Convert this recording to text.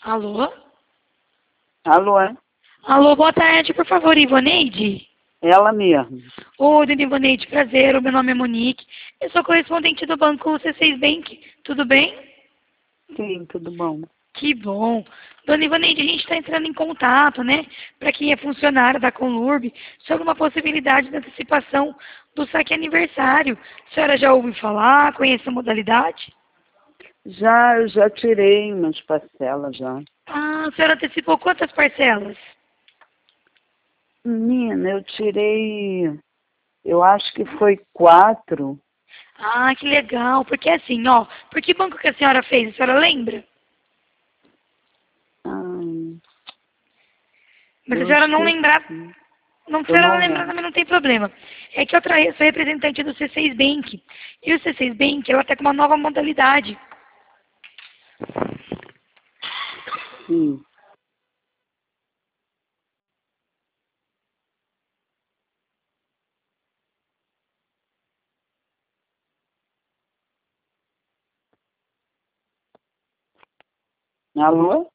Alô? Alô, é? Alô, boa tarde, por favor, Ivoneide? Ela mesmo. Oi, dona Ivoneide, prazer, o meu nome é Monique. Eu sou correspondente do banco C6 Bank, tudo bem? Sim, tudo bom. Que bom. Dona Ivoneide, a gente está entrando em contato, né, para quem é funcionário da Conlurb, sobre uma possibilidade de antecipação do saque aniversário. A senhora já ouviu falar, conhece a modalidade? Eu já tirei umas parcelas já. Ah, a senhora antecipou quantas parcelas? Menina, eu acho que foi 4. Ah, que legal, porque assim, ó, por que banco que a senhora fez? A senhora lembra? Ah, Mas se a eu senhora não lembrar, esqueci. não, se a Eu senhora não não lembrar lembro. também não tem problema. É que eu sou representante do C6 Bank. E o C6 Bank, ela tá com uma nova modalidade. Sim. Alô?